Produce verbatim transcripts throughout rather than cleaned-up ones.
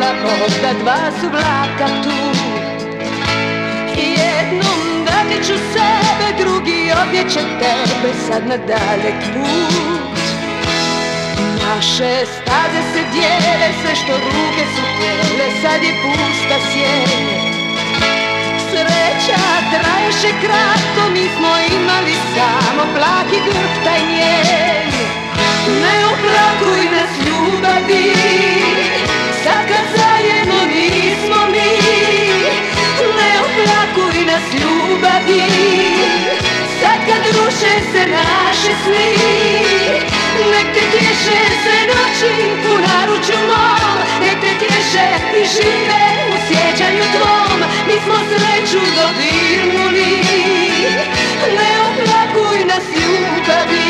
vlakova, možda dva su vlaka tu. Jednom dati ću sebe, drugi ovdje će tebe, sad na dalek put. Naše staze se dijele, sve što ruke su htjele, sad je pusta sjene. Sreća traješe kratko, mi smo imali samo plaki grhtaj njen. Ne oplakuj nas ljubavi, sad kad zajedno nismo mi. Ne oplakuj nas ljubavi, sad kad ruše se naše sni. Nek te tješe sve noći u naručju mom, nek te tješe i žive u sjećanju tvom. Mi smo sreću dodirnuli, ne oplakuj nas ljubavi.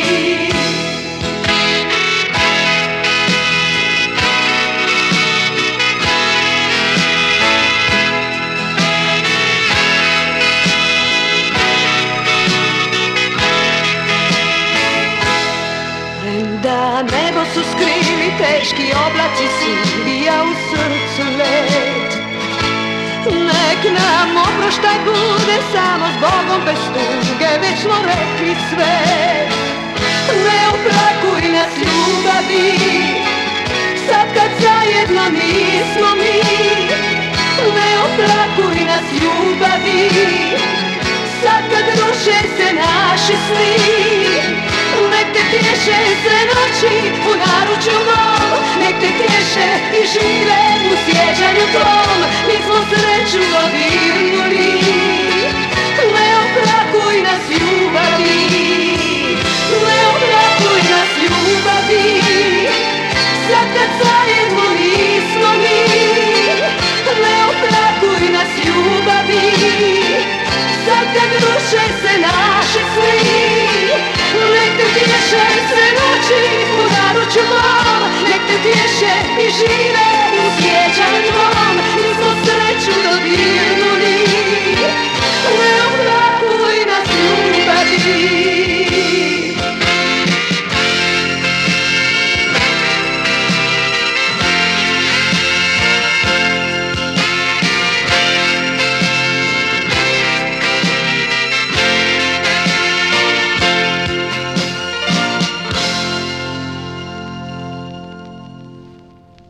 Da nebo su skrili teški oblaci sivi, a u srcu led. Nek nam oproštaj bude samo s Bogom bez tuge, već smo rekli sve. Ne oplakuj nas ljubavi, sad kad zajedno nismo mi. Ne oplakuj nas ljubavi, sad kad ruše se naši sni. Nek te tješe sve noći u naručju mom, nek te tješe i žive u sjećanju tvom. Mi smo sreću dodirnuli, ne oplakuj nas ljubavi. Ne oplakuj nas ljubavi, sad kad zajedno nismo mi. Ne oplakuj nas ljubavi, sad kad ruše se naše sni. Nek te tješe sve noći u naručju mom, nek te tješe i žive